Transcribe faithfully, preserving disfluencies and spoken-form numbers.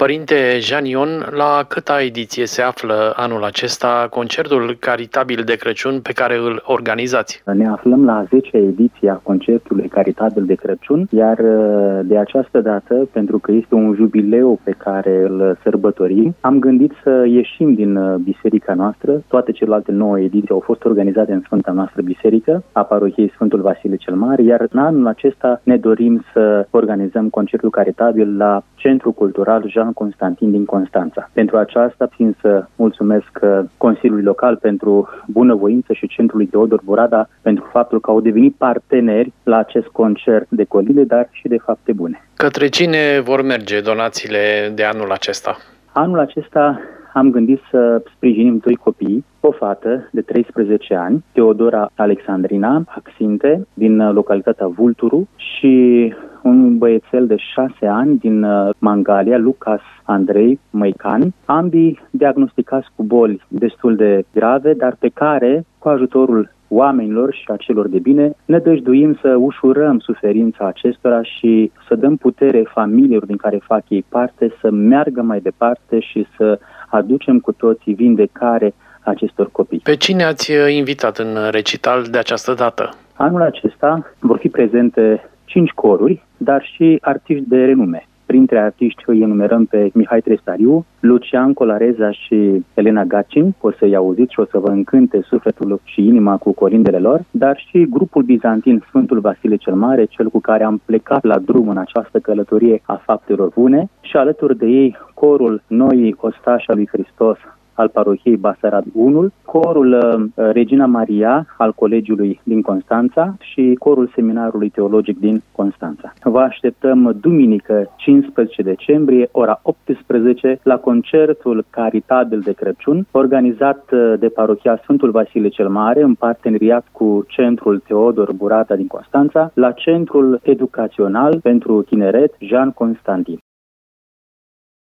Părinte Jean Ion, la câta ediție se află anul acesta concertul caritabil de Crăciun pe care îl organizați? Ne aflăm la a zecea ediție a concertului caritabil de Crăciun, iar de această dată, pentru că este un jubileu pe care îl sărbătorim, am gândit să ieșim din biserica noastră. Toate celelalte nouă ediții au fost organizate în Sfânta noastră biserică, a parohiei Sfântul Vasile cel Mare, iar în anul acesta ne dorim să organizăm concertul caritabil la Centrul Cultural Jean Constantin din Constanța. Pentru aceasta țin să mulțumesc Consiliului Local pentru bunăvoință și Centrului Teodor Burada pentru faptul că au devenit parteneri la acest concert de colinde, dar și de fapte bune. Către cine vor merge donațiile de anul acesta? Anul acesta am gândit să sprijinim doi copii, o fată de treisprezece ani, Teodora Alexandrina Axinte, din localitatea Vulturu, și un băiețel de șase ani din Mangalia, Lucas Andrei Măican, ambii diagnosticați cu boli destul de grave, dar pe care, cu ajutorul oamenilor și a celor de bine, ne dăjduim să ușurăm suferința acestora și să dăm putere familiilor din care fac ei parte să meargă mai departe și să aducem cu toții vindecare acestor copii. Pe cine ați invitat în recital de această dată? Anul acesta vor fi prezente cinci coruri, dar și artiști de renume. Printre artiști îi enumerăm pe Mihai Trestariu, Lucian Colareza și Elena Gacin, o să-i auziți și o să vă încânte sufletul și inima cu colindele lor, dar și grupul bizantin Sfântul Vasile cel Mare, cel cu care am plecat la drum în această călătorie a faptelor bune, și alături de ei corul Noii Ostași a lui Hristos al parohiei Basarab unu, corul uh, Regina Maria al Colegiului din Constanța și corul Seminarului Teologic din Constanța. Vă așteptăm duminică cincisprezece decembrie, ora optsprezece, la concertul caritabil de Crăciun, organizat de parohia Sfântul Vasile cel Mare, în parteneriat cu Centrul Teodor Burada din Constanța, la Centrul Educațional pentru Tineret Jean Constantin.